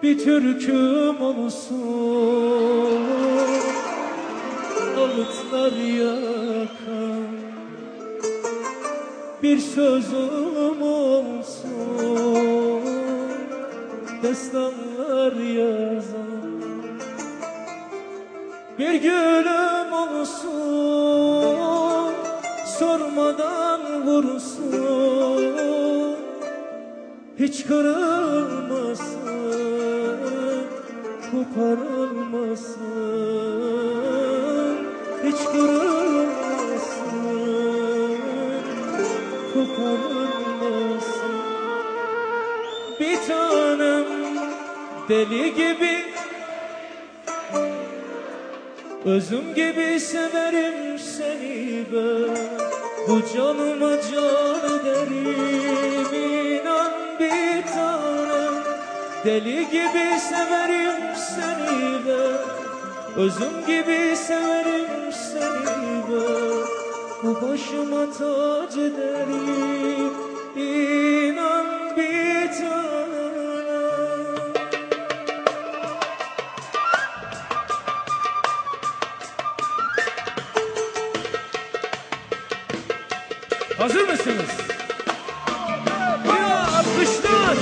bir türküm olsun, ağıtlar yakan bir sözüm olsun, destanlar yazan bir gülüm olsun, sormadan vursun, hiç kırılmasın, koparılmasın, hiç kırılmasın, koparılmasın. Bir tanem deli gibi, özüm gibi severim seni ben. Bu canıma can ederim, inan bir tanem. Deli gibi severim seni ben, özüm gibi severim seni ben. Bu başıma tac ederim, inan bir tanem. Hazır mısınız? Ya alkışlar!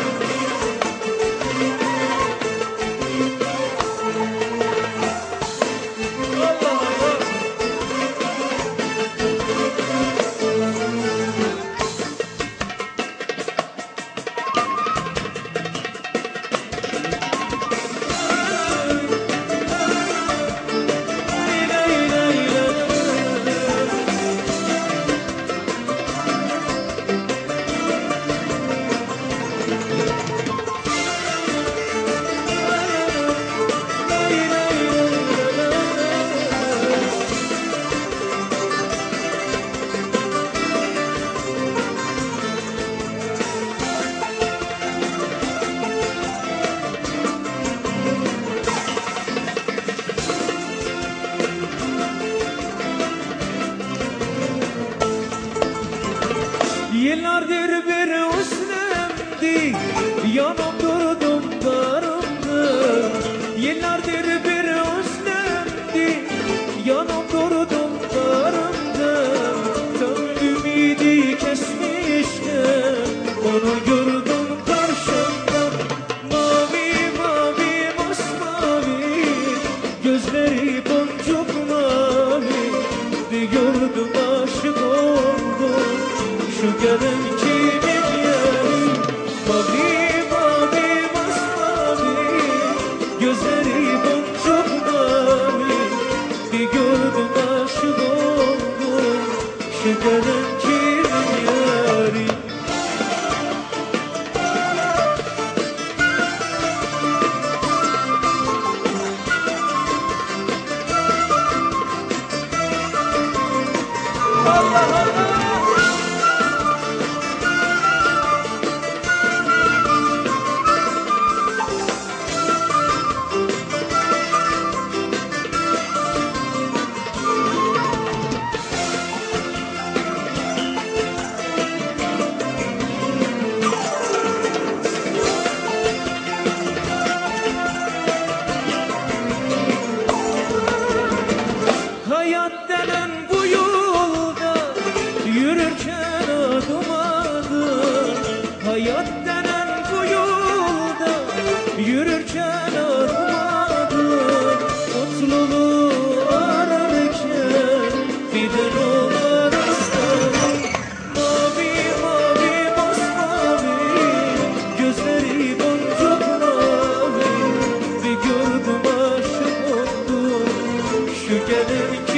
Yıllardır bir özlemdi, yanım durdum darımdı. Yıllardır bir özlemdi, yanım durdum darımdı. Tam ümidi kesmişken onu gördüm karşımda. Mavi mavi masmavi, gözleri boncuk mavi. Bir gördüm aşık oldum, şu gelen kimin yeri? Mavi mavi masmavi, gözleri boncuk mavi. Bir gördüm aşık oldum, şu gelen kimin yeri? Allah Allah! Hayat denen bu yolda yürürken adım adım. Hayat denen bu yolda yürürken adım adım. Mutluluğu ararken bir olar istedim. Mavi mavi masmavi, gözleri boncuk mavi. Bir gördüm aşık oldum, şu gelen